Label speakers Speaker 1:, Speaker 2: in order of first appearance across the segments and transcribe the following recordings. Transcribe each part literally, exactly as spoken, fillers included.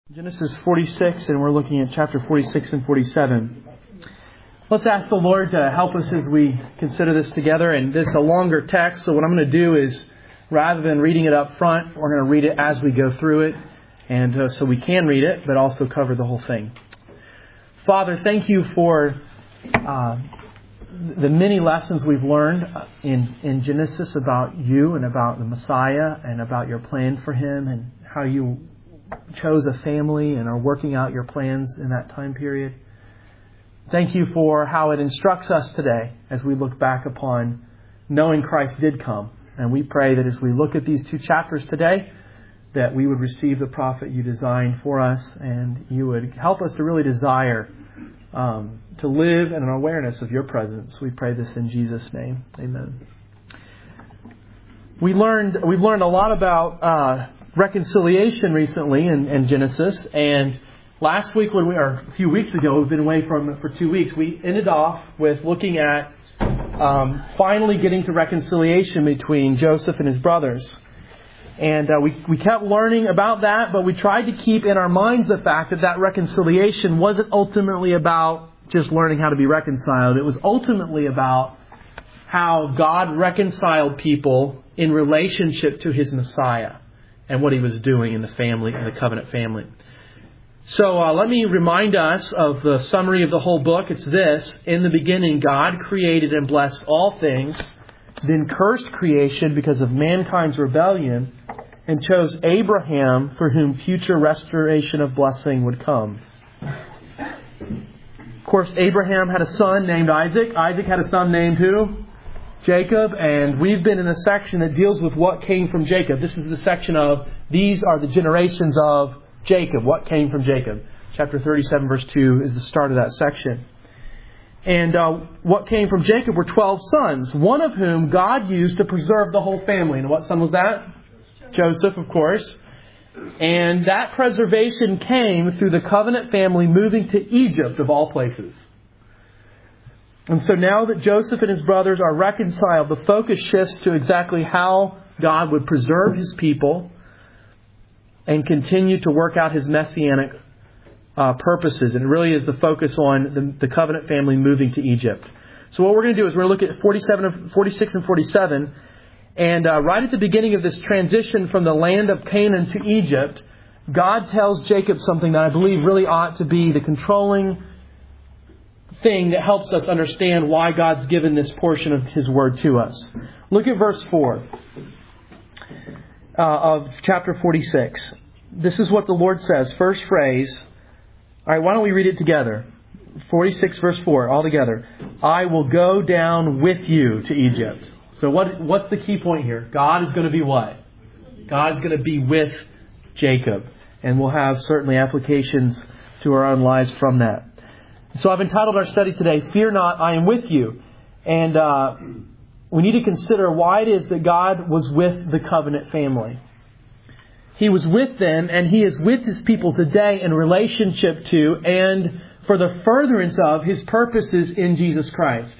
Speaker 1: Genesis forty-six, and we're looking at chapter forty-six and forty-seven. Let's ask the Lord to help us as we consider this together. And this is a longer text, so what I'm going to do is, rather than reading it up front, we're going to read it as we go through it, and uh, so we can read it, but also cover the whole thing. Father, thank you for uh, the many lessons we've learned in, in Genesis about you and about the Messiah and about your plan for Him and how you chose a family and are working out your plans in that time period. Thank you for how it instructs us today as we look back upon knowing Christ did come. And we pray that as we look at these two chapters today, that we would receive the prophet you designed for us, and you would help us to really desire um, to live in an awareness of your presence. We pray this in Jesus' name. Amen. We learned, we've learned a lot about uh, reconciliation recently in, in Genesis, and last week when we, or a few weeks ago, we've been away from for two weeks, we ended off with looking at um, finally getting to reconciliation between Joseph and his brothers. And uh, we, we kept learning about that, but we tried to keep in our minds the fact that that reconciliation wasn't ultimately about just learning how to be reconciled. It was ultimately about how God reconciled people in relationship to His Messiah and what He was doing in the family, in the covenant family. So uh, let me remind us of the summary of the whole book. It's this: in the beginning, God created and blessed all things, then cursed creation because of mankind's rebellion, and chose Abraham, for whom future restoration of blessing would come. Of course, Abraham had a son named Isaac. Isaac had a son named who? Jacob. And we've been in a section that deals with what came from Jacob. This is the section of, these are the generations of Jacob. What came from Jacob? Chapter thirty-seven, verse two is the start of that section. And uh, what came from Jacob were twelve sons, one of whom God used to preserve the whole family. And what son was that? Joseph, of course. And that preservation came through the covenant family moving to Egypt, of all places. And so now that Joseph and his brothers are reconciled, the focus shifts to exactly how God would preserve His people and continue to work out His messianic uh, purposes. And it really is the focus on the, the covenant family moving to Egypt. So what we're going to do is we're going to look at forty-seven, forty-six and forty-seven. And uh, right at the beginning of this transition from the land of Canaan to Egypt, God tells Jacob something that I believe really ought to be the controlling thing that helps us understand why God's given this portion of His Word to us. Look at verse four uh, of chapter forty-six. This is what the Lord says. First phrase. All right, why don't we read it together? forty-six verse four, all together. I will go down with you to Egypt. So what? what's the key point here? God is going to be what? God's going to be with Jacob. And we'll have certainly applications to our own lives from that. So I've entitled our study today, Fear Not, I Am With You. And uh, we need to consider why it is that God was with the covenant family. He was with them, and He is with His people today in relationship to and for the furtherance of His purposes in Jesus Christ.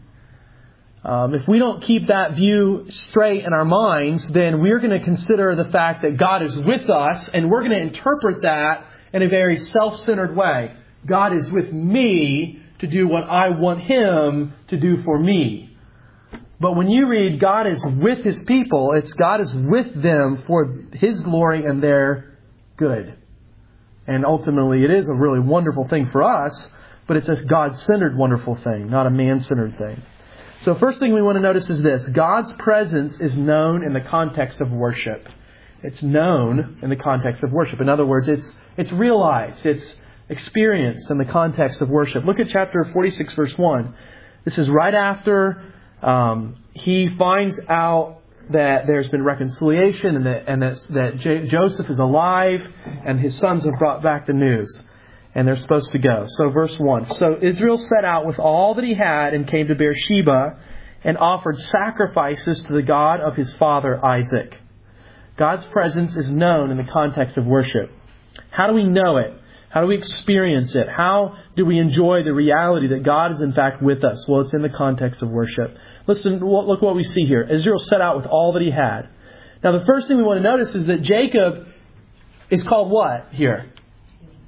Speaker 1: Um, if we don't keep that view straight in our minds, then we're going to consider the fact that God is with us, and we're going to interpret that in a very self-centered way. God is with me to do what I want Him to do for me. But when you read God is with His people, it's God is with them for His glory and their good. And ultimately it is a really wonderful thing for us, but it's a God-centered wonderful thing, not a man-centered thing. So first thing we want to notice is this: God's presence is known in the context of worship. It's known in the context of worship. In other words, it's it's realized, it's experienced in the context of worship. Look at chapter forty-six, verse one. This is right after um, he finds out that there's been reconciliation and that and that, that J- Joseph is alive and his sons have brought back the news. And they're supposed to go. So verse one. So Israel set out with all that he had and came to Beersheba and offered sacrifices to the God of his father Isaac. God's presence is known in the context of worship. How do we know it? How do we experience it? How do we enjoy the reality that God is in fact with us? Well, it's in the context of worship. Listen, look what we see here. Israel set out with all that he had. Now, the first thing we want to notice is that Jacob is called what here?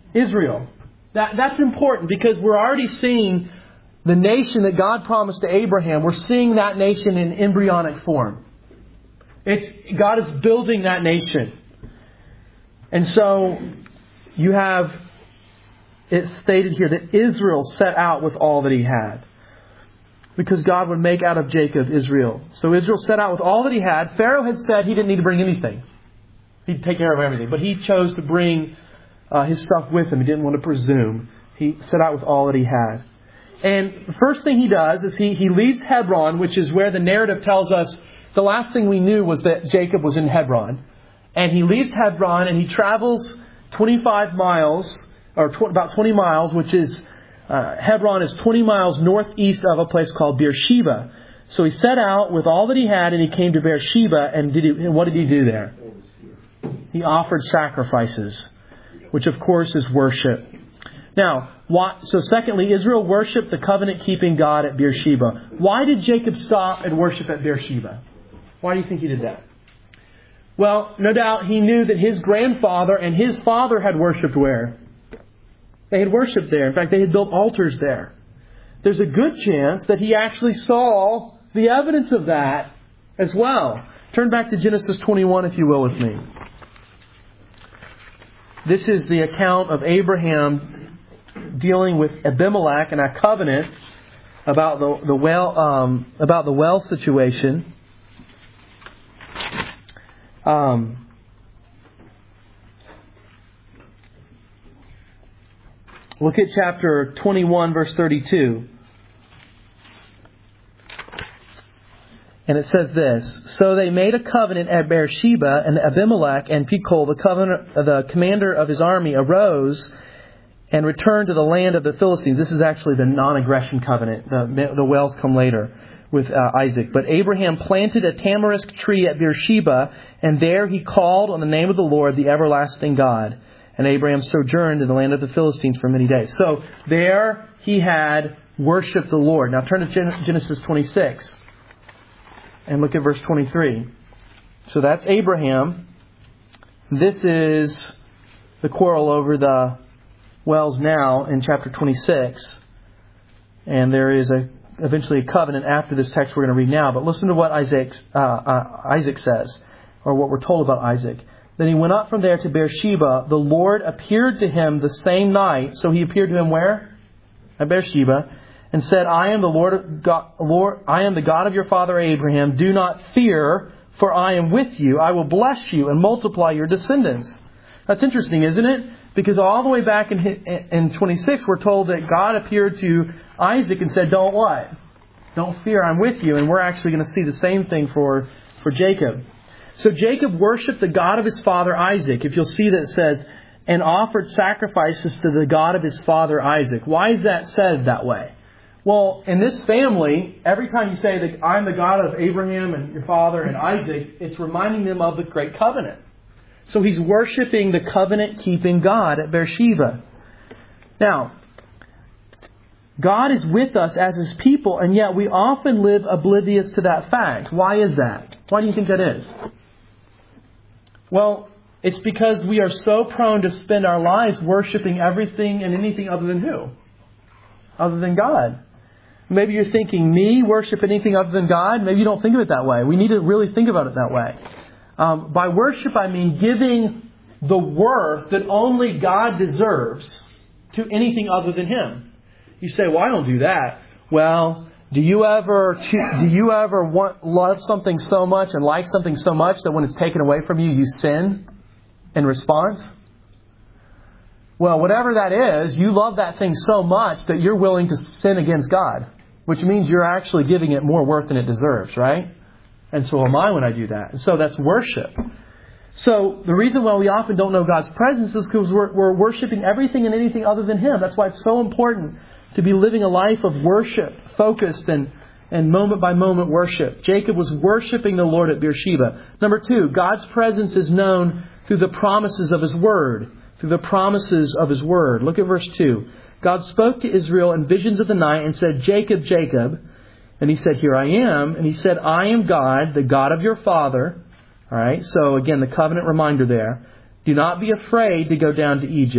Speaker 1: Israel. That, that's important because we're already seeing the nation that God promised to Abraham. We're seeing that nation in embryonic form. It's, God is building that nation. And so you have it stated here that Israel set out with all that he had. Because God would make out of Jacob Israel. So Israel set out with all that he had. Pharaoh had said he didn't need to bring anything. He'd take care of everything. But he chose to bring uh, his stuff with him. He didn't want to presume. He set out with all that he had. And the first thing he does is he, he leaves Hebron, which is where the narrative tells us the last thing we knew was that Jacob was in Hebron. And he leaves Hebron and he travels twenty-five miles, or tw- about twenty miles, which is, uh, Hebron is twenty miles northeast of a place called Beersheba. So he set out with all that he had and he came to Beersheba. And, did he, and what did he do there? He offered sacrifices, which of course is worship. Now, why, so secondly, Israel worshipped the covenant-keeping God at Beersheba. Why did Jacob stop and worship at Beersheba? Why do you think he did that? Well, no doubt he knew that his grandfather and his father had worshipped where? They had worshipped there. In fact, they had built altars there. There's a good chance that he actually saw the evidence of that as well. Turn back to Genesis twenty-one, if you will, with me. This is the account of Abraham dealing with Abimelech and a covenant about the, the well um, about the well situation. Um, look at chapter twenty-one, verse thirty-two. And it says this: So they made a covenant at Beersheba, and Abimelech and Phicol, the, covenant, the commander of his army, arose and returned to the land of the Philistines. This is actually the non-aggression covenant. The, the wells come later with uh, Isaac. But Abraham planted a tamarisk tree at Beersheba, and there he called on the name of the Lord, the everlasting God. And Abraham sojourned in the land of the Philistines for many days. So there he had worshipped the Lord. Now turn to Gen- Genesis twenty-six. And look at verse twenty-three. So that's Abraham. This is the quarrel over the wells now in chapter twenty-six. And there is a eventually a covenant after this text we're going to read now. But listen to what Isaac, uh, uh, Isaac says, or what we're told about Isaac. Then he went up from there to Beersheba. The Lord appeared to him the same night. So he appeared to him where? At Beersheba. And said, I am the Lord, God, Lord, I am the God of your father Abraham. Do not fear, for I am with you. I will bless you and multiply your descendants. That's interesting, isn't it? Because all the way back in in twenty-six, we're told that God appeared to Isaac and said, don't what? Don't fear, I'm with you. And we're actually going to see the same thing for, for Jacob. So Jacob worshipped the God of his father Isaac. If you'll see that it says, and offered sacrifices to the God of his father Isaac. Why is that said that way? Well, in this family, every time you say that I'm the God of Abraham and your father and Isaac, it's reminding them of the great covenant. So he's worshiping the covenant-keeping God at Beersheba. Now, God is with us as His people, and yet we often live oblivious to that fact. Why is that? Why do you think that is? Well, it's because we are so prone to spend our lives worshiping everything and anything other than who? Other than God. Maybe you're thinking, me worship anything other than God? Maybe you don't think of it that way. We need to really think about it that way. Um, by worship, I mean giving the worth that only God deserves to anything other than Him. You say, well, I don't do that. Well, do you ever do you ever want love something so much and like something so much that when it's taken away from you, you sin in response? Well, whatever that is, you love that thing so much that you're willing to sin against God, which means you're actually giving it more worth than it deserves, right? And so am I when I do that. And so that's worship. So the reason why we often don't know God's presence is because we're, we're worshiping everything and anything other than Him. That's why it's so important to be living a life of worship, focused and, and moment by moment worship. Jacob was worshiping the Lord at Beersheba. Number two, God's presence is known through the promises of His Word. Through the promises of His Word. Look at verse two. God spoke to Israel in visions of the night and said, Jacob, Jacob. And he said, here I am. And he said, I am God, the God of your father. All right. So again, the covenant reminder there. Do not be afraid to go down to Egypt,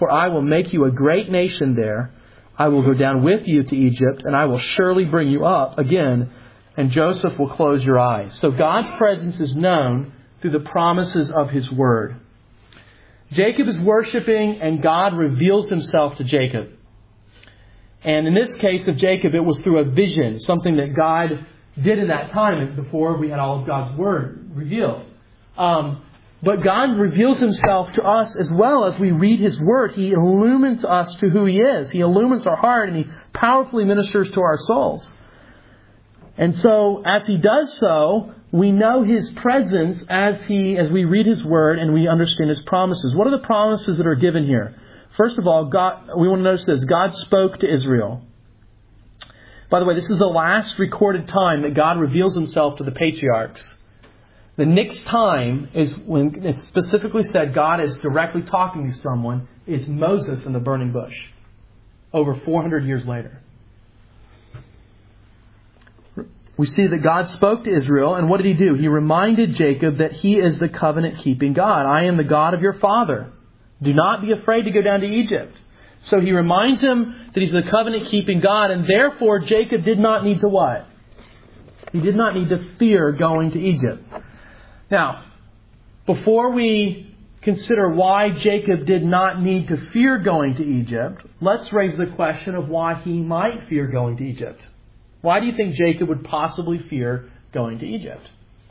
Speaker 1: for I will make you a great nation there. I will go down with you to Egypt, and I will surely bring you up again, and Joseph will close your eyes. So God's presence is known through the promises of His Word. Jacob is worshiping, and God reveals Himself to Jacob. And in this case of Jacob, it was through a vision, something that God did in that time before we had all of God's Word revealed. Um, but God reveals Himself to us as well as we read His Word. He illumines us to who He is. He illumines our heart, and He powerfully ministers to our souls. And so, as He does so, we know His presence as He, as we read His Word and we understand His promises. What are the promises that are given here? First of all, God, we want to notice this. God spoke to Israel. By the way, this is the last recorded time that God reveals Himself to the patriarchs. The next time is when it's specifically said God is directly talking to someone. It's Moses in the burning bush. Over four hundred years later. We see that God spoke to Israel, and what did He do? He reminded Jacob that He is the covenant-keeping God. I am the God of your father. Do not be afraid to go down to Egypt. So He reminds him that He's the covenant-keeping God, and therefore Jacob did not need to what? He did not need to fear going to Egypt. Now, before we consider why Jacob did not need to fear going to Egypt, let's raise the question of why he might fear going to Egypt. Why do you think Jacob would possibly fear going to Egypt?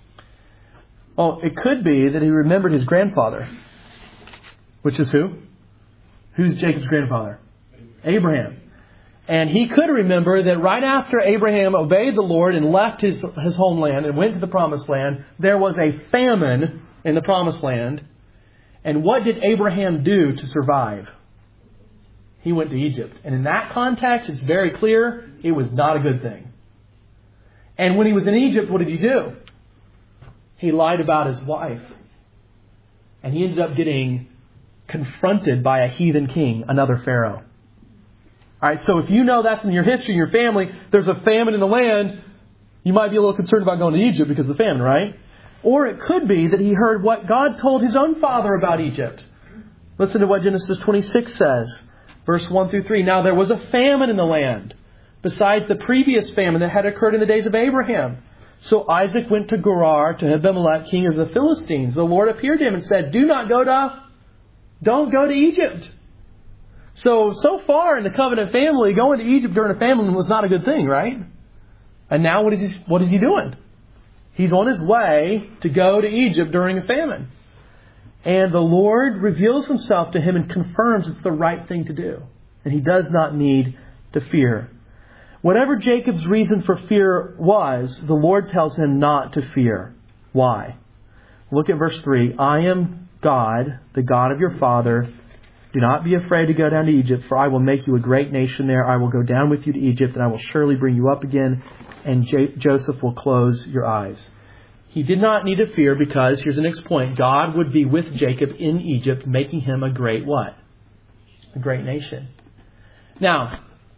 Speaker 1: Well, it could be that he remembered his grandfather. Which is who? Who's Jacob's grandfather? Abraham. And he could remember that right after Abraham obeyed the Lord and left his, his homeland and went to the Promised Land, there was a famine in the Promised Land. And what did Abraham do to survive? He went to Egypt. And in that context, it's very clear it was not a good thing. And when he was in Egypt, what did he do? He lied about his wife. And he ended up getting confronted by a heathen king, another Pharaoh. All right, so if you know that's in your history, in your family, there's a famine in the land, you might be a little concerned about going to Egypt because of the famine, right? Or it could be that he heard what God told his own father about Egypt. Listen to what Genesis twenty-six says, verse one through three. Now there was a famine in the land, besides the previous famine that had occurred in the days of Abraham. So Isaac went to Gerar, to Abimelech, king of the Philistines. The Lord appeared to him and said, Do not go to, don't go to Egypt. So, so far in the covenant family, going to Egypt during a famine was not a good thing, right? And now what is he, what is he doing? He's on his way to go to Egypt during a famine. And the Lord reveals Himself to him and confirms it's the right thing to do. And he does not need to fear. Whatever Jacob's reason for fear was, the Lord tells him not to fear. Why? Look at verse three. I am God, the God of your father. Do not be afraid to go down to Egypt, for I will make you a great nation there. I will go down with you to Egypt, and I will surely bring you up again, and J- Joseph will close your eyes. He did not need to fear because, here's the next point, God would be with Jacob in Egypt, making him a great what? A great nation. Now,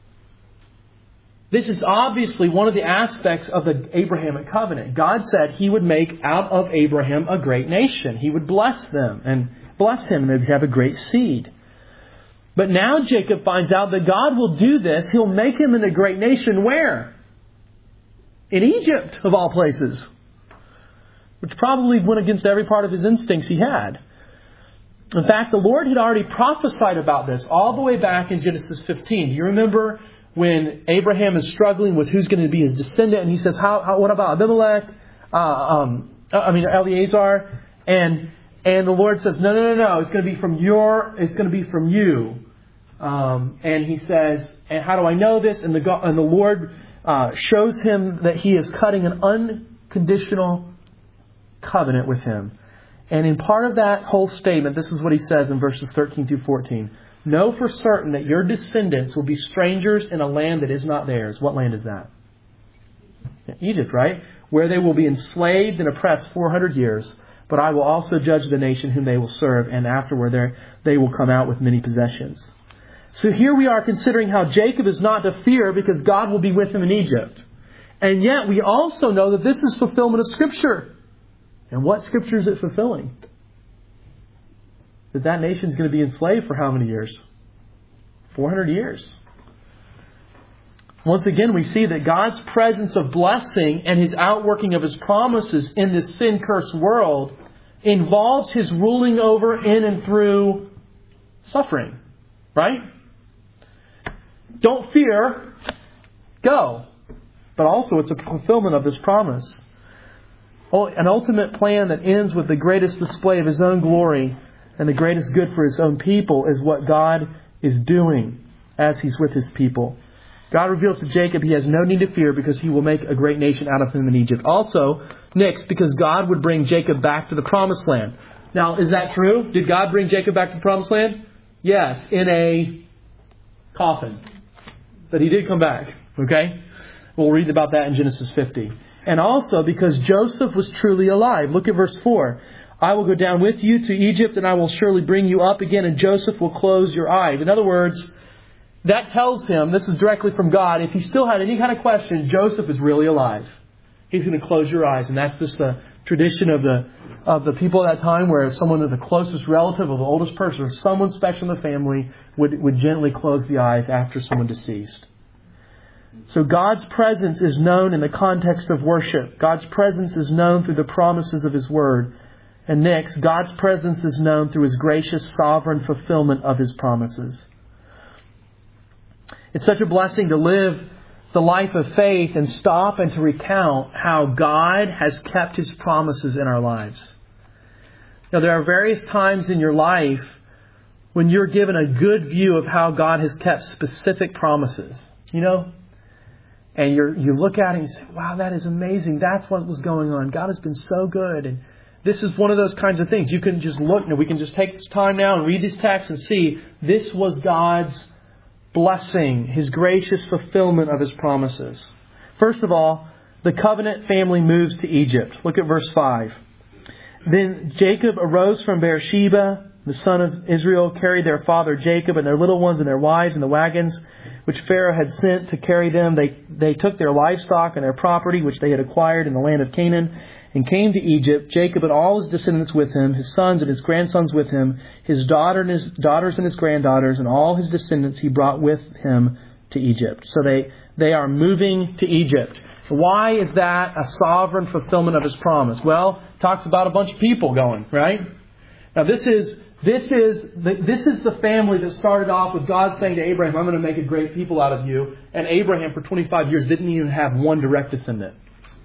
Speaker 1: this is obviously one of the aspects of the Abrahamic covenant. God said He would make out of Abraham a great nation. He would bless them and bless him, and they'd have a great seed. But now Jacob finds out that God will do this. He'll make him into a great nation. Where? In Egypt, of all places. Which probably went against every part of his instincts he had. In fact, the Lord had already prophesied about this all the way back in Genesis fifteen. Do you remember when Abraham is struggling with who's going to be his descendant? And he says, "How? how what about Abimelech? Uh, um, I mean, Eleazar?" And And the Lord says, no, no, no, no. It's going to be from your, it's going to be from you. Um, and he says, and how do I know this? And the, and the Lord uh, shows him that He is cutting an unconditional covenant with him. And in part of that whole statement, this is what He says in verses thirteen through fourteen. Know for certain that your descendants will be strangers in a land that is not theirs. What land is that? Egypt, right? Where they will be enslaved and oppressed four hundred years. But I will also judge the nation whom they will serve, and afterward they will come out with many possessions. So here we are considering how Jacob is not to fear because God will be with him in Egypt. And yet we also know that this is fulfillment of Scripture. And what Scripture is it fulfilling? that that nation's going to be enslaved for how many years? four hundred years. Once again, we see that God's presence of blessing and His outworking of His promises in this sin-cursed world involves His ruling over, in, and through suffering. Right? Don't fear. Go. But also it's a fulfillment of this promise. An ultimate plan that ends with the greatest display of His own glory and the greatest good for His own people is what God is doing as He's with His people. God reveals to Jacob he has no need to fear because He will make a great nation out of him in Egypt. Also, next, because God would bring Jacob back to the promised land. Now, is that true? Did God bring Jacob back to the promised land? Yes, in a coffin. But he did come back. Okay? We'll read about that in Genesis fifty. And also because Joseph was truly alive. Look at verse four. I will go down with you to Egypt and I will surely bring you up again and Joseph will close your eyes. In other words, that tells him, this is directly from God, if he still had any kind of question, Joseph is really alive. He's going to close your eyes. And that's just the tradition of the of the people at that time where someone of the closest relative of the oldest person or someone special in the family would, would gently close the eyes after someone deceased. So God's presence is known in the context of worship. God's presence is known through the promises of His Word. And next, God's presence is known through His gracious, sovereign fulfillment of His promises. It's such a blessing to live the life of faith and stop and to recount how God has kept His promises in our lives. Now, there are various times in your life when you're given a good view of how God has kept specific promises. You know? And you you look at it and you say, wow, that is amazing. That's what was going on. God has been so good. And this is one of those kinds of things. You can just look, we can just take this time now and read these texts and see this was God's blessing, His gracious fulfillment of His promises. First of all, the covenant family moves to Egypt. Look at verse five. Then Jacob arose from Beersheba. The son of Israel carried their father Jacob and their little ones and their wives in the wagons which Pharaoh had sent to carry them. They, they took their livestock and their property which they had acquired in the land of Canaan and came to Egypt, Jacob and all his descendants with him, his sons and his grandsons with him, his daughter and his daughters and his granddaughters, and all his descendants he brought with him to Egypt. So they, they are moving to Egypt. Why is that a sovereign fulfillment of His promise? Well, it talks about a bunch of people going, right? Now this is this is the, this is the family that started off with God saying to Abraham, I'm going to make a great people out of you. And Abraham for twenty-five years didn't even have one direct descendant.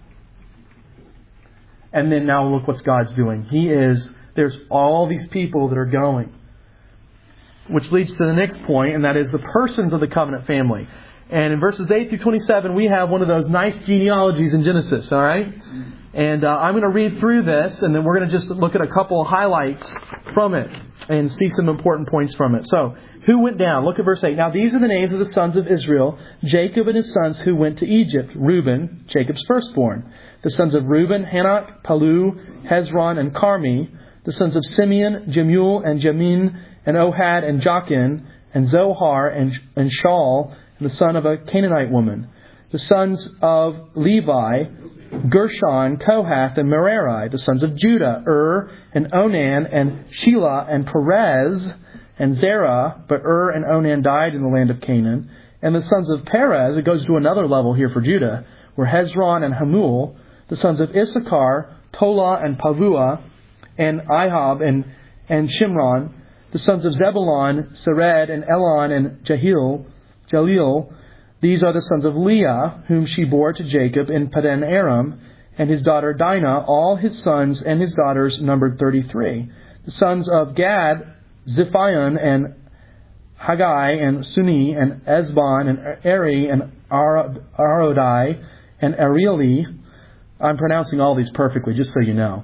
Speaker 1: And then now look what God's doing. He is, there's all these people that are going. Which leads to the next point, and that is the persons of the covenant family. And in verses eight through twenty-seven, we have one of those nice genealogies in Genesis, all right? And uh, I'm going to read through this, and then we're going to just look at a couple of highlights from it and see some important points from it. So, who went down? Look at verse eight. Now these are the names of the sons of Israel, Jacob and his sons who went to Egypt. Reuben, Jacob's firstborn. The sons of Reuben, Hanok, Palu, Hezron, and Carmi. The sons of Simeon, Jemuel, and Jamin, and Ohad, and Jachin, and Zohar, and, and Shaul, the son of a Canaanite woman. The sons of Levi, Gershon, Kohath, and Merari. The sons of Judah, Ur, and Onan, and Shelah, and Perez, and Zerah. But Ur and Onan died in the land of Canaan. And the sons of Perez, it goes to another level here for Judah, were Hezron and Hamul. The sons of Issachar, Tola and Pavua, and Ihab and, and Shimron. The sons of Zebulun, Sered and Elon and Jahil, Jalil. These are the sons of Leah, whom she bore to Jacob in Padan Aram, and his daughter Dinah. All his sons and his daughters numbered thirty-three. The sons of Gad, Ziphion and Haggai and Suni and Ezbon and Eri and Arodai and Arieli. I'm pronouncing all these perfectly, just so you know.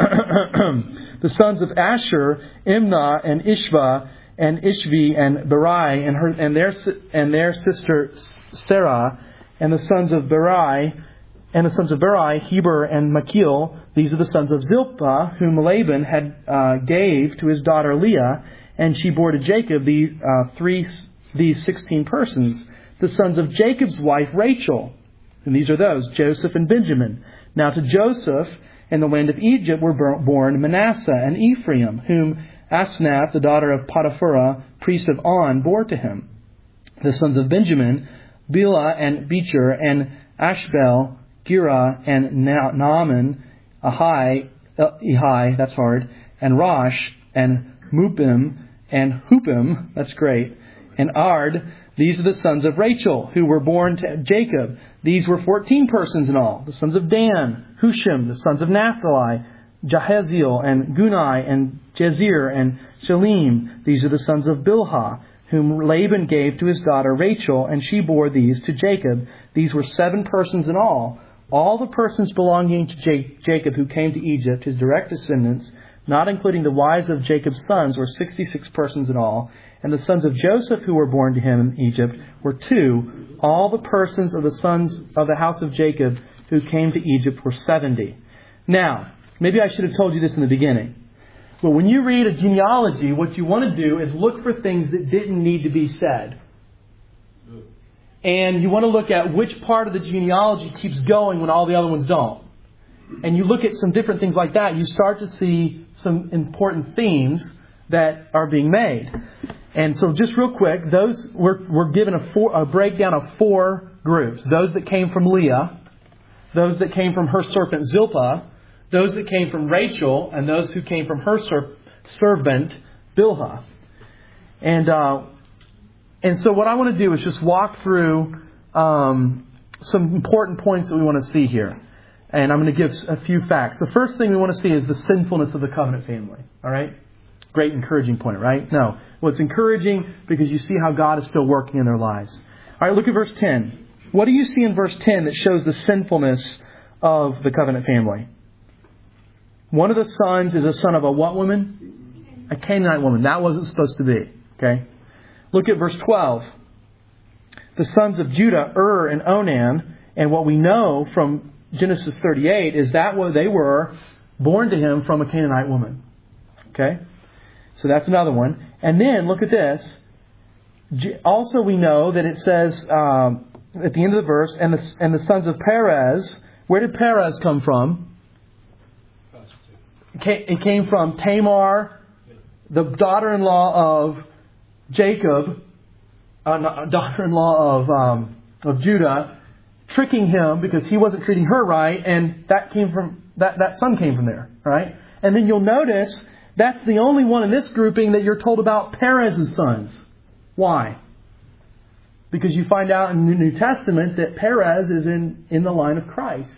Speaker 1: The sons of Asher, Imnah and Ishva and Ishvi and Berai and her and their and their sister Sarah, and the sons of Berai and the sons of Berai, Heber and Machil. These are the sons of Zilpah, whom Laban had uh, gave to his daughter Leah, and she bore to Jacob the uh, three these sixteen persons. The sons of Jacob's wife Rachel, and these are those, Joseph and Benjamin. Now to Joseph in the land of Egypt were born Manasseh and Ephraim, whom Asnath, the daughter of Potipharah, priest of On, bore to him. The sons of Benjamin, Bela and Becher, and Ashbel, Gera, and Naaman, Ahai, Ehai, that's hard, and Rosh, and Mupim, and Hupim, that's great, and Ard. These are the sons of Rachel, who were born to Jacob. These were fourteen persons in all. The sons of Dan, Hushim, the sons of Naphtali, Jahaziel, and Gunai, and Jezir, and Shalim. These are the sons of Bilhah, whom Laban gave to his daughter Rachel, and she bore these to Jacob. These were seven persons in all. All the persons belonging to Jacob who came to Egypt, his direct descendants, not including the wives of Jacob's sons, were sixty-six persons in all. And the sons of Joseph who were born to him in Egypt were two. All the persons of the sons of the house of Jacob who came to Egypt were seventy. Now, maybe I should have told you this in the beginning. But when you read a genealogy, what you want to do is look for things that didn't need to be said. And you want to look at which part of the genealogy keeps going when all the other ones don't. And you look at some different things like that, you start to see some important themes that are being made. And so just real quick, those we're, we're given a, four, a breakdown of four groups. Those that came from Leah, those that came from her serpent Zilpah, those that came from Rachel, and those who came from her ser- servant Bilhah. And uh, and so what I want to do is just walk through um, some important points that we want to see here. And I'm going to give a few facts. The first thing we want to see is the sinfulness of the covenant family. All right? Great encouraging point, right? No. Well, it's encouraging because you see how God is still working in their lives. All right, look at verse ten. What do you see in verse ten that shows the sinfulness of the covenant family? One of the sons is a son of a what woman? A Canaanite woman. That wasn't supposed to be. Okay? Look at verse twelve. The sons of Judah, Ur and Onan. And what we know from Genesis thirty-eight is that they were born to him from a Canaanite woman. Okay? So that's another one. And then look at this. Also we know that it says um, at the end of the verse, and the, and the sons of Perez. Where did Perez come from? It came from Tamar, the daughter-in-law of Jacob, uh, daughter-in-law of um, of Judah, tricking him because he wasn't treating her right, and that came from that that son came from there, right? And then you'll notice that's the only one in this grouping that you're told about Perez's sons. Why? Because you find out in the New Testament that Perez is in, in the line of Christ.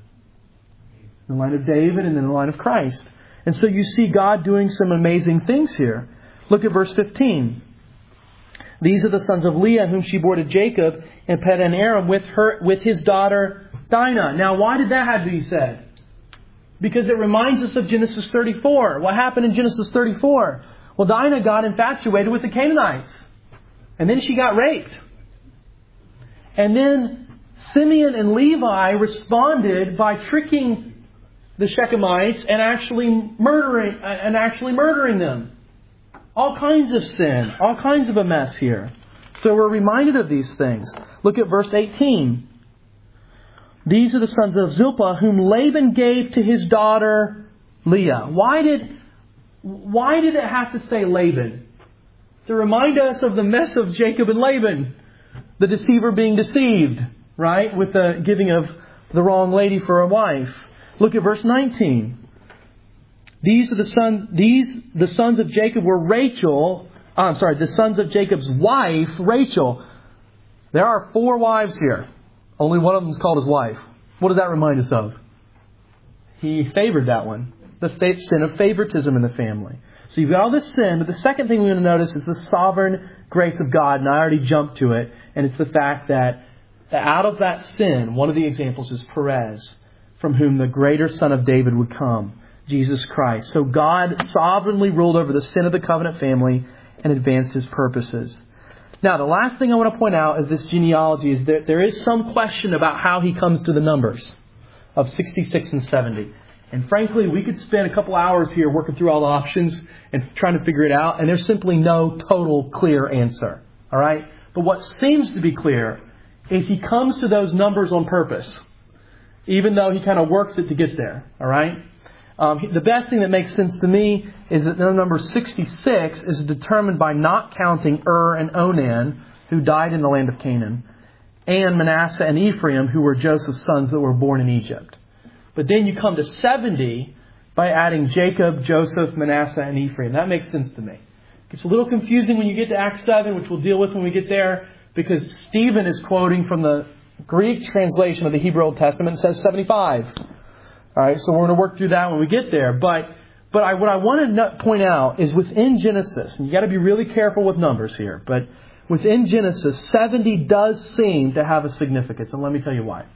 Speaker 1: In the line of David and in the line of Christ. And so you see God doing some amazing things here. Look at verse fifteen. These are the sons of Leah whom she bore to Jacob and Padan Aram with her with his daughter Dinah. Now why did that have to be said? Because it reminds us of Genesis thirty-four. What happened in Genesis thirty-four? Well, Dinah got infatuated with the Canaanites. And then she got raped. And then Simeon and Levi responded by tricking the Shechemites and actually murdering and actually murdering them. All kinds of sin, all kinds of a mess here. So we're reminded of these things. Look at verse eighteen. These are the sons of Zilpah whom Laban gave to his daughter Leah. Why did why did it have to say Laban? To remind us of the mess of Jacob and Laban. The deceiver being deceived, right? With the giving of the wrong lady for a wife. Look at verse nineteen. These are the sons. These the sons of Jacob were Rachel. Oh, I'm sorry, the sons of Jacob's wife, Rachel. There are four wives here. Only one of them is called his wife. What does that remind us of? He favored that one. The sin of favoritism in the family. So you've got all this sin, but the second thing we're going to notice is the sovereign grace of God, and I already jumped to it, and it's the fact that out of that sin, one of the examples is Perez, from whom the greater son of David would come, Jesus Christ. So God sovereignly ruled over the sin of the covenant family and advanced His purposes. Now, the last thing I want to point out is this genealogy is that there is some question about how He comes to the numbers of sixty-six and seventy. And frankly, we could spend a couple hours here working through all the options and trying to figure it out. And there's simply no total clear answer. All right? But what seems to be clear is He comes to those numbers on purpose. Even though He kind of works it to get there. All right? Um, the best thing that makes sense to me is that the number sixty-six is determined by not counting Ur and Onan, who died in the land of Canaan, and Manasseh and Ephraim, who were Joseph's sons that were born in Egypt. But then you come to seventy by adding Jacob, Joseph, Manasseh, and Ephraim. That makes sense to me. It's a little confusing when you get to Acts seven, which we'll deal with when we get there, because Stephen is quoting from the Greek translation of the Hebrew Old Testament and says seventy-five. All right, so we're going to work through that when we get there. But but I, what I want to no- point out is within Genesis, and you got to be really careful with numbers here, but within Genesis, seventy does seem to have a significance, and let me tell you why.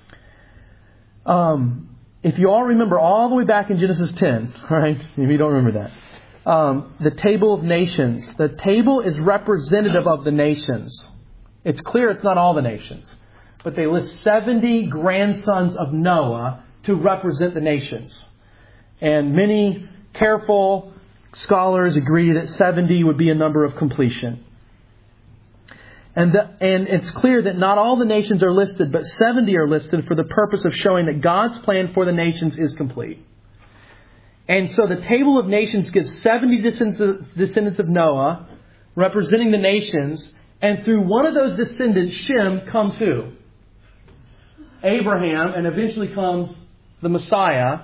Speaker 1: Um, if you all remember all the way back in Genesis ten, all right, if you don't remember that, um, the table of nations, the table is representative of the nations. It's clear it's not all the nations, but they list seventy grandsons of Noah to represent the nations. And many careful scholars agree that seventy would be a number of completion. And, the, and it's clear that not all the nations are listed, but seventy are listed for the purpose of showing that God's plan for the nations is complete. And so the table of nations gives seventy descendants of Noah, representing the nations, and through one of those descendants, Shem, comes who? Abraham, and eventually comes the Messiah.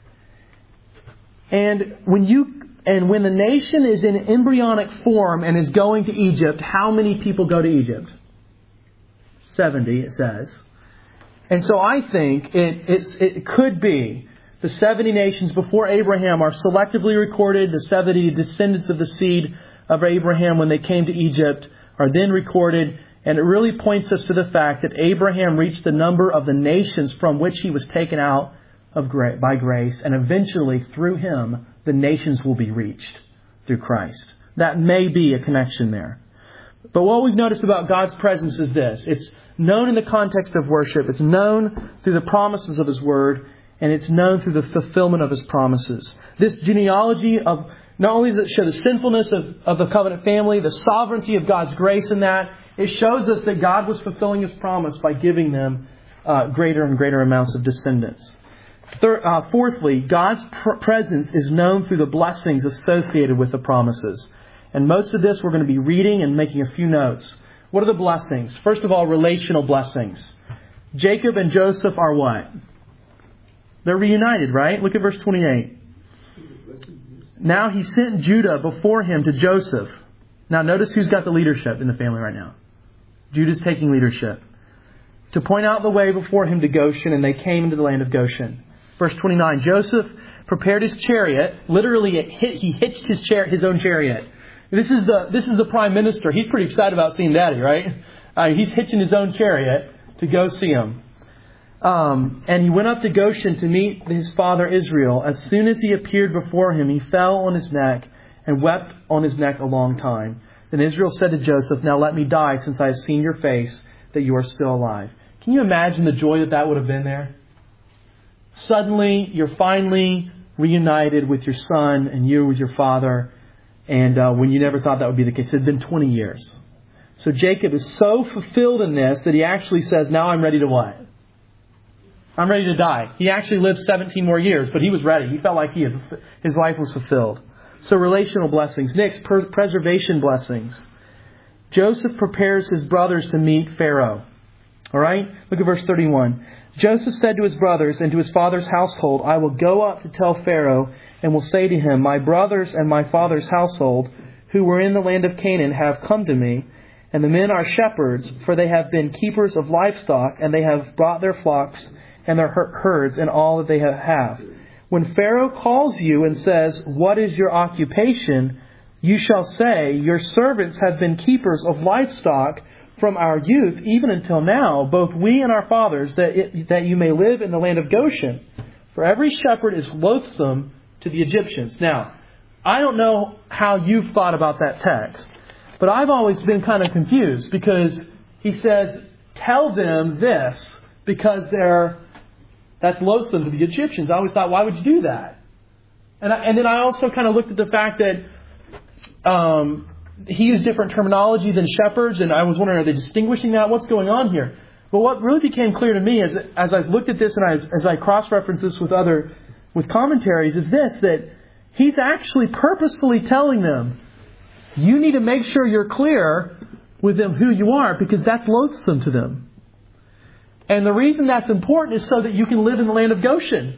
Speaker 1: And when you and when the nation is in embryonic form and is going to Egypt, how many people go to Egypt? seventy, it says. And so I think it it's, it could be the seventy nations before Abraham are selectively recorded. The seventy descendants of the seed of Abraham when they came to Egypt are then recorded. And it really points us to the fact that Abraham reached the number of the nations from which he was taken out of gra- by grace. And eventually, through him, the nations will be reached through Christ. That may be a connection there. But what we've noticed about God's presence is this. It's known in the context of worship. It's known through the promises of His Word. And it's known through the fulfillment of His promises. This genealogy of not only does it show the sinfulness of, of the covenant family, the sovereignty of God's grace in that, it shows us that God was fulfilling His promise by giving them uh, greater and greater amounts of descendants. Third, uh, fourthly, God's pr- presence is known through the blessings associated with the promises. And most of this we're going to be reading and making a few notes. What are the blessings? First of all, relational blessings. Jacob and Joseph are what? They're reunited, right? Look at verse twenty-eight. Now he sent Judah before him to Joseph. Now notice who's got the leadership in the family right now. Judah's taking leadership. To point out the way before him to Goshen, and they came into the land of Goshen. Verse twenty-nine, Joseph prepared his chariot. Literally, it hit, he hitched his, char- his own chariot. This is the this is the prime minister. He's pretty excited about seeing Daddy, right? Uh, he's hitching his own chariot to go see him. Um, and he went up to Goshen to meet his father Israel. As soon as he appeared before him, he fell on his neck and wept on his neck a long time. Then Israel said to Joseph, "Now let me die, since I have seen your face, that you are still alive." Can you imagine the joy that that would have been there? Suddenly, you're finally reunited with your son and you with your father. And uh, when you never thought that would be the case, it had been twenty years. So Jacob is so fulfilled in this that he actually says, now I'm ready to what? I'm ready to die. He actually lived seventeen more years, but he was ready. He felt like he had, his life was fulfilled. So relational blessings. Next, per- preservation blessings. Joseph prepares his brothers to meet Pharaoh. All right? Look at verse thirty-one. Joseph said to his brothers and to his father's household, "I will go up to tell Pharaoh and will say to him, my brothers and my father's household, who were in the land of Canaan, have come to me. And the men are shepherds, for they have been keepers of livestock, and they have brought their flocks and their herds and all that they have. When Pharaoh calls you and says, 'What is your occupation?' you shall say, 'Your servants have been keepers of livestock from our youth, even until now, both we and our fathers, that it, that you may live in the land of Goshen. For every shepherd is loathsome to the Egyptians.'" Now, I don't know how you've thought about that text, but I've always been kind of confused because he says, "Tell them this because they're that's loathsome to the Egyptians." I always thought, why would you do that? And I, and then I also kind of looked at the fact that um, he used different terminology than shepherds, and I was wondering, are they distinguishing that? What's going on here? But what really became clear to me as as I looked at this and as, as I cross-referenced this with other with commentaries is this, that he's actually purposefully telling them, you need to make sure you're clear with them who you are, because that's loathsome to them. And the reason that's important is so that you can live in the land of Goshen.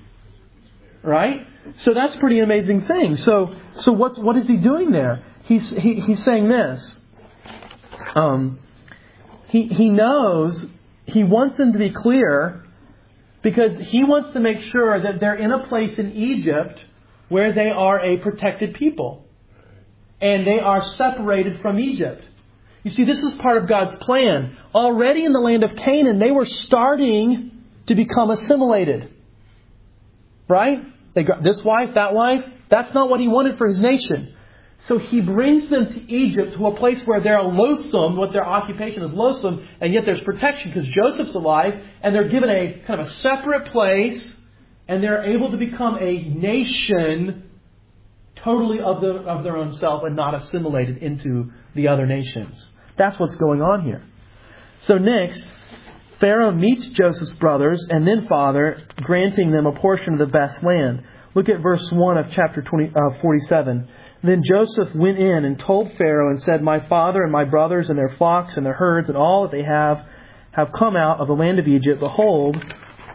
Speaker 1: Right? So that's a pretty amazing thing. So so what's what is he doing there? He's he, he's saying this. Um, he he knows, he wants them to be clear because he wants to make sure that they're in a place in Egypt where they are a protected people. And they are separated from Egypt. You see, this is part of God's plan. Already in the land of Canaan, they were starting to become assimilated. Right? They got this wife, that wife. That's not what he wanted for his nation. So he brings them to Egypt, to a place where they're loathsome, what their occupation is loathsome, and yet there's protection because Joseph's alive, and they're given a kind of a separate place, and they're able to become a nation totally of, the, of their own self and not assimilated into the other nations. That's what's going on here. So next, Pharaoh meets Joseph's brothers and then father, granting them a portion of the best land. Look at verse one of chapter twenty, uh, forty-seven. Then Joseph went in and told Pharaoh and said, my father and my brothers and their flocks and their herds and all that they have have come out of the land of Egypt. Behold,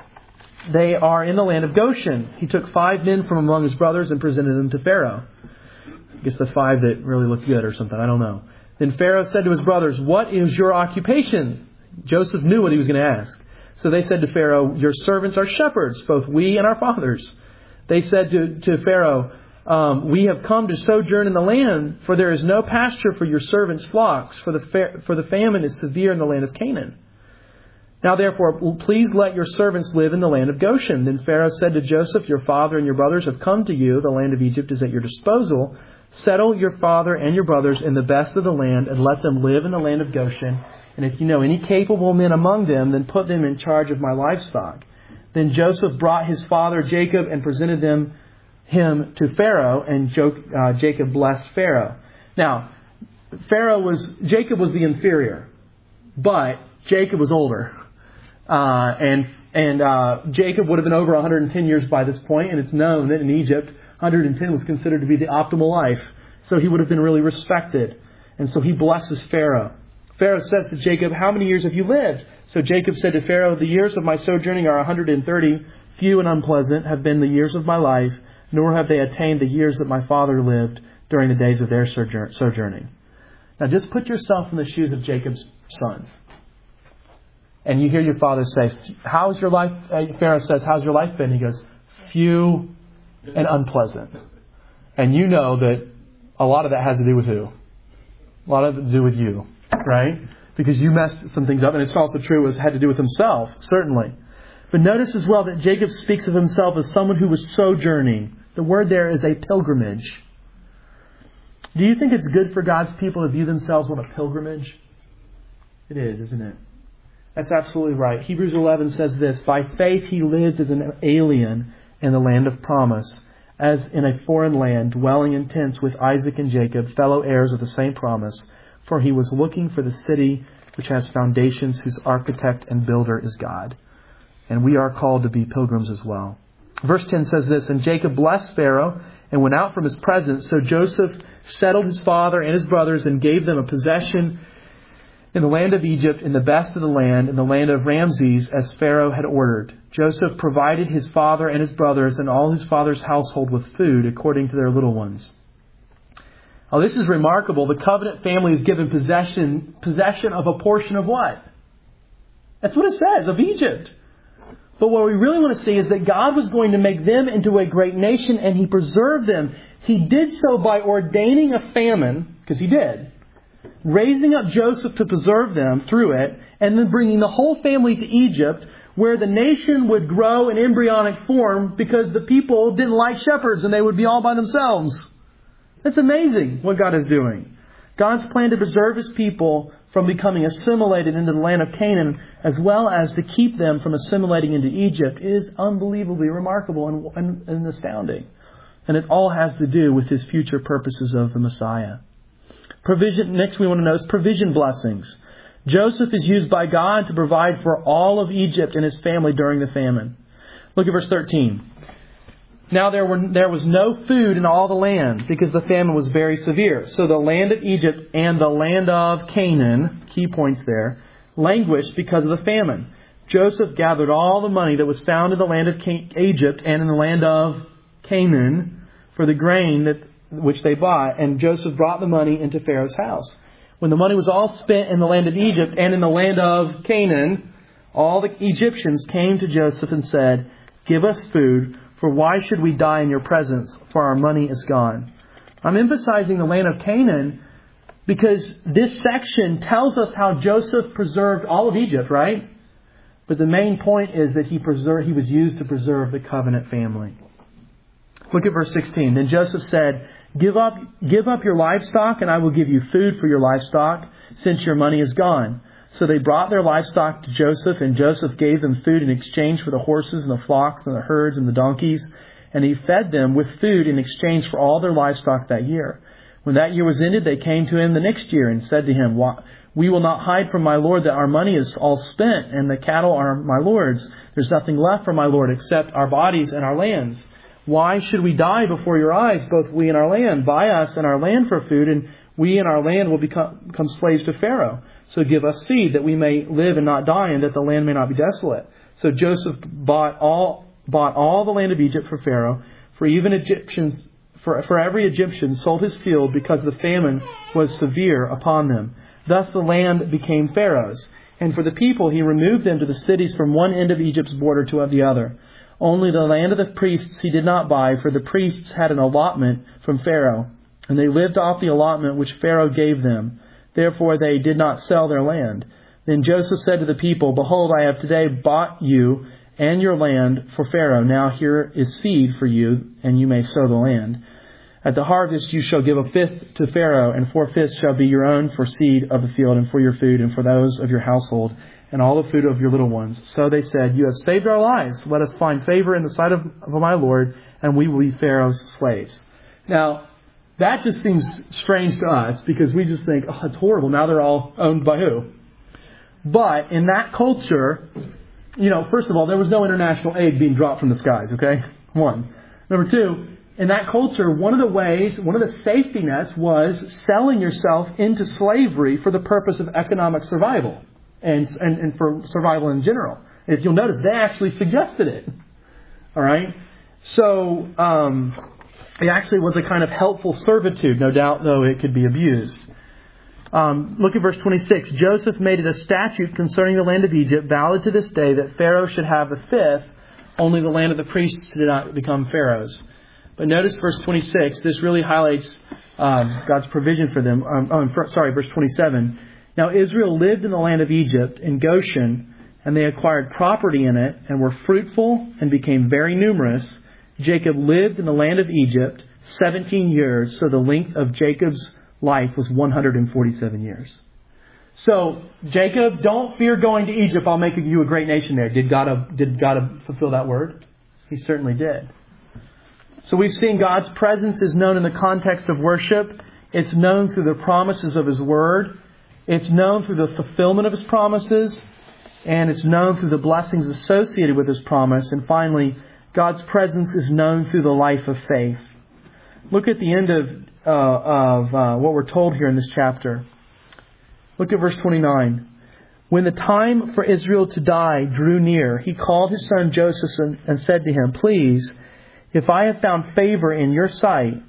Speaker 1: they are in the land of Goshen. He took five men from among his brothers and presented them to Pharaoh. I guess the five that really looked good or something. I don't know. Then Pharaoh said to his brothers, what is your occupation? Joseph knew what he was going to ask. So they said to Pharaoh, your servants are shepherds, both we and our fathers. They said to, to Pharaoh, um, we have come to sojourn in the land, for there is no pasture for your servants' flocks, for the, fa- for the famine is severe in the land of Canaan. Now therefore, please let your servants live in the land of Goshen. Then Pharaoh said to Joseph, your father and your brothers have come to you. The land of Egypt is at your disposal. Settle your father and your brothers in the best of the land and let them live in the land of Goshen. And if you know any capable men among them, then put them in charge of my livestock. Then Joseph brought his father Jacob and presented them him to Pharaoh, and jo- uh, Jacob blessed Pharaoh. Now, Pharaoh was Jacob was the inferior, but Jacob was older. Uh, and and uh, Jacob would have been over one hundred ten years by this point, and it's known that in Egypt, one hundred ten was considered to be the optimal life. So he would have been really respected. And so he blesses Pharaoh. Pharaoh says to Jacob, how many years have you lived? So Jacob said to Pharaoh, the years of my sojourning are one hundred thirty. Few and unpleasant have been the years of my life, nor have they attained the years that my father lived during the days of their sojourning. Now just put yourself in the shoes of Jacob's sons. And you hear your father say, how's your life? Pharaoh says, how's your life been? He goes, few and unpleasant. And you know that a lot of that has to do with who? A lot of it to do with you, right? Because you messed some things up. And it's also true, it had to do with himself, certainly. But notice as well that Jacob speaks of himself as someone who was sojourning. The word there is a pilgrimage. Do you think it's good for God's people to view themselves on a pilgrimage? It is, isn't it? That's absolutely right. Hebrews eleven says this, by faith he lived as an alien in the land of promise, as in a foreign land, dwelling in tents with Isaac and Jacob, fellow heirs of the same promise, for he was looking for the city which has foundations, whose architect and builder is God. And we are called to be pilgrims as well. Verse ten says this, and Jacob blessed Pharaoh and went out from his presence. So Joseph settled his father and his brothers and gave them a possession in the land of Egypt, in the best of the land, in the land of Ramses, as Pharaoh had ordered. Joseph provided his father and his brothers and all his father's household with food according to their little ones. Now this is remarkable. The covenant family is given possession, possession of a portion of what? That's what it says, of Egypt. But what we really want to see is that God was going to make them into a great nation, and He preserved them. He did so by ordaining a famine, because He did, raising up Joseph to preserve them through it, and then bringing the whole family to Egypt, where the nation would grow in embryonic form because the people didn't like shepherds and they would be all by themselves. It's amazing what God is doing. God's plan to preserve His people from becoming assimilated into the land of Canaan, as well as to keep them from assimilating into Egypt, is unbelievably remarkable and, and, and astounding. And it all has to do with His future purposes of the Messiah. Provision. Next we want to know is provision blessings. Joseph is used by God to provide for all of Egypt and his family during the famine. Look at verse thirteen. Now there were there was no food in all the land, because the famine was very severe. So the land of Egypt and the land of Canaan, key points there, languished because of the famine. Joseph gathered all the money that was found in the land of Egypt and in the land of Canaan for the grain that which they bought, and Joseph brought the money into Pharaoh's house. When the money was all spent in the land of Egypt and in the land of Canaan, all the Egyptians came to Joseph and said, "Give us food, for why should we die in your presence? For our money is gone." I'm emphasizing the land of Canaan because this section tells us how Joseph preserved all of Egypt, right? But the main point is that he preserved, he was used to preserve the covenant family. Look at verse sixteen. Then Joseph said, Give up, give up your livestock, and I will give you food for your livestock, since your money is gone. So they brought their livestock to Joseph, and Joseph gave them food in exchange for the horses and the flocks and the herds and the donkeys. And he fed them with food in exchange for all their livestock that year. When that year was ended, they came to him the next year and said to him, "We will not hide from my lord that our money is all spent, and the cattle are my lord's. There's nothing left for my lord except our bodies and our lands. Why should we die before your eyes, both we and our land? Buy us and our land for food, and we and our land will become, become slaves to Pharaoh. So give us seed, that we may live and not die, and that the land may not be desolate." So Joseph bought all bought all the land of Egypt for Pharaoh, for even Egyptians, for, for every Egyptian sold his field, because the famine was severe upon them. Thus the land became Pharaoh's. And for the people he removed them to the cities from one end of Egypt's border to the other. Only the land of the priests he did not buy, for the priests had an allotment from Pharaoh, and they lived off the allotment which Pharaoh gave them. Therefore they did not sell their land. Then Joseph said to the people, "Behold, I have today bought you and your land for Pharaoh. Now here is seed for you, and you may sow the land. At the harvest you shall give a fifth to Pharaoh, and four-fifths shall be your own for seed of the field, and for your food, and for those of your household, and all the food of your little ones." So they said, "You have saved our lives. Let us find favor in the sight of, of my Lord, and we will be Pharaoh's slaves." Now, that just seems strange to us, because we just think, oh, it's horrible. Now they're all owned by who? But in that culture, you know, first of all, there was no international aid being dropped from the skies, okay? One. Number two, in that culture, one of the ways, one of the safety nets was selling yourself into slavery for the purpose of economic survival and, and, and for survival in general. If you'll notice, they actually suggested it. All right? So, um, it actually was a kind of helpful servitude, no doubt, though it could be abused. Um, look at verse twenty-six. Joseph made it a statute concerning the land of Egypt, valid to this day, that Pharaoh should have a fifth. Only the land of the priests did not become Pharaoh's. But notice verse twenty-six. This really highlights um, God's provision for them. Um, oh, sorry, verse twenty-seven. Now Israel lived in the land of Egypt, in Goshen, and they acquired property in it, and were fruitful, and became very numerous. Jacob lived in the land of Egypt seventeen years, so the length of Jacob's life was one hundred forty-seven years. So, Jacob, don't fear going to Egypt. I'll make you a great nation there. Did God, did God fulfill that word? He certainly did. So we've seen God's presence is known in the context of worship. It's known through the promises of His word. It's known through the fulfillment of His promises. And it's known through the blessings associated with His promise. And finally, God's presence is known through the life of faith. Look at the end of, uh, of uh, what we're told here in this chapter. Look at verse twenty-nine. When the time for Israel to die drew near, he called his son Joseph and, and said to him, "Please, if I have found favor in your sight,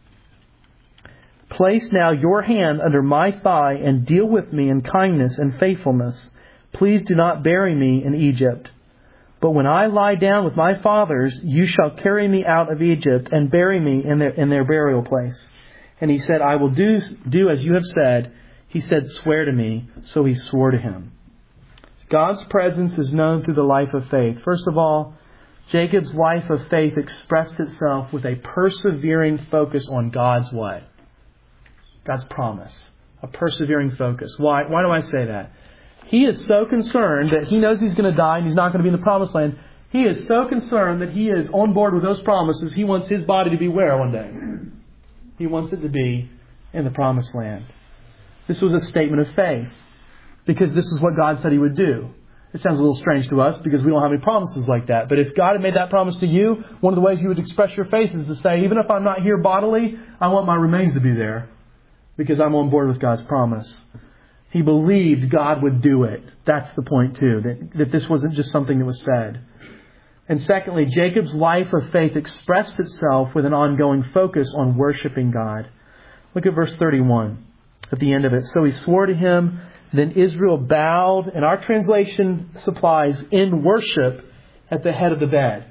Speaker 1: place now your hand under my thigh and deal with me in kindness and faithfulness. Please do not bury me in Egypt. But when I lie down with my fathers, you shall carry me out of Egypt and bury me in their, in their burial place." And he said, "I will do, do as you have said." He said, "Swear to me." So he swore to him. God's presence is known through the life of faith. First of all, Jacob's life of faith expressed itself with a persevering focus on God's what? God's promise. A persevering focus. Why? Why do I say that? He is so concerned that he knows he's going to die and he's not going to be in the promised land. He is so concerned that he is on board with those promises. He wants his body to be where one day? He wants it to be in the promised land. This was a statement of faith, because this is what God said He would do. It sounds a little strange to us because we don't have any promises like that. But if God had made that promise to you, one of the ways you would express your faith is to say, even if I'm not here bodily, I want my remains to be there because I'm on board with God's promise. He believed God would do it. That's the point too, that, that this wasn't just something that was said. And secondly, Jacob's life of faith expressed itself with an ongoing focus on worshiping God. Look at verse thirty-one at the end of it. So he swore to him, then Israel bowed, and our translation supplies in worship at the head of the bed.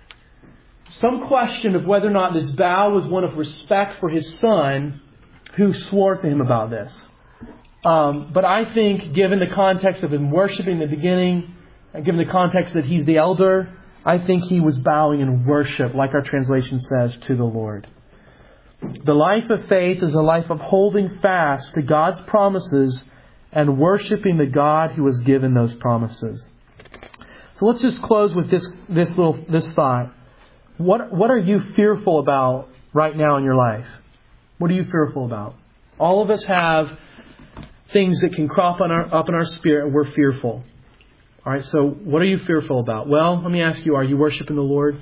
Speaker 1: Some question of whether or not this bow was one of respect for his son who swore to him about this. Um, but I think given the context of him worshiping in the beginning, and given the context that he's the elder, I think he was bowing in worship, like our translation says, to the Lord. The life of faith is a life of holding fast to God's promises and worshiping the God who has given those promises. So let's just close with this this little this thought. What what are you fearful about right now in your life? What are you fearful about? All of us have things that can crop on our, up in our spirit, and we're fearful. All right, so what are you fearful about? Well, let me ask you, are you worshiping the Lord?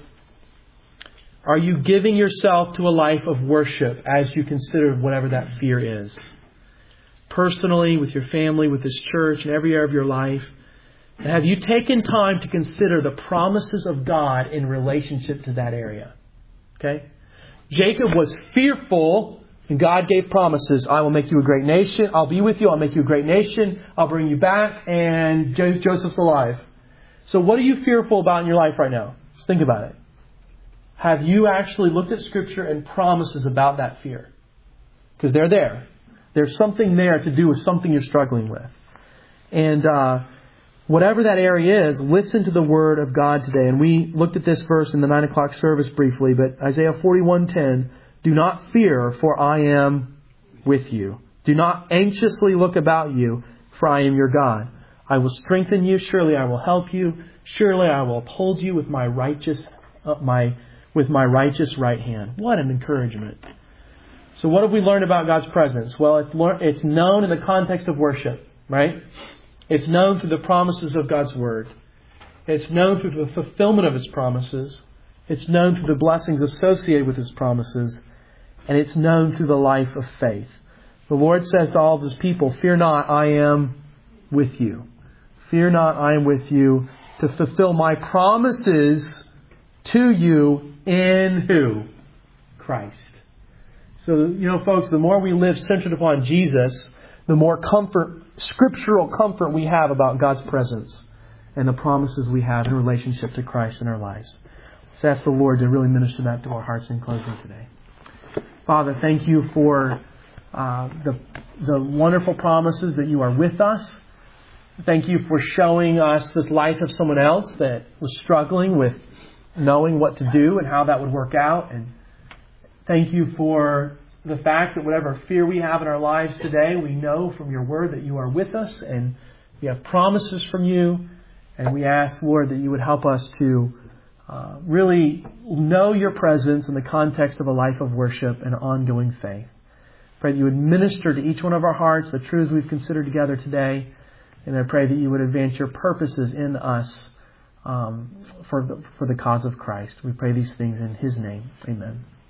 Speaker 1: Are you giving yourself to a life of worship as you consider whatever that fear is? Personally, with your family, with this church, in every area of your life. And have you taken time to consider the promises of God in relationship to that area? Okay? Jacob was fearful, and God gave promises. I will make you a great nation. I'll be with you. I'll make you a great nation. I'll bring you back. And Joseph's alive. So what are you fearful about in your life right now? Just think about it. Have you actually looked at Scripture and promises about that fear? Because they're there. There's something there to do with something you're struggling with. And uh, whatever that area is, listen to the Word of God today. And we looked at this verse in the nine o'clock service briefly, but Isaiah forty-one ten, do not fear, for I am with you. Do not anxiously look about you, for I am your God. I will strengthen you. Surely I will help you. Surely I will uphold you with my righteous, uh, my with my righteous right hand. What an encouragement. So what have we learned about God's presence? Well, it's, it's known in the context of worship, right? It's known through the promises of God's Word. It's known through the fulfillment of His promises. It's known through the blessings associated with His promises. And it's known through the life of faith. The Lord says to all of His people, fear not, I am with you. Fear not, I am with you to fulfill my promises to you in who? Christ. So, you know, folks, the more we live centered upon Jesus, the more comfort, scriptural comfort we have about God's presence and the promises we have in relationship to Christ in our lives. So ask the Lord to really minister that to our hearts in closing today. Father, thank you for uh, the, the wonderful promises that you are with us. Thank you for showing us this life of someone else that was struggling with knowing what to do and how that would work out. And thank you for the fact that whatever fear we have in our lives today, we know from your word that you are with us and we have promises from you. And we ask, Lord, that you would help us to uh, really know your presence in the context of a life of worship and ongoing faith. Pray that you would minister to each one of our hearts the truths we've considered together today. And I pray that you would advance your purposes in us um, for the, for the cause of Christ. We pray these things in His name. Amen.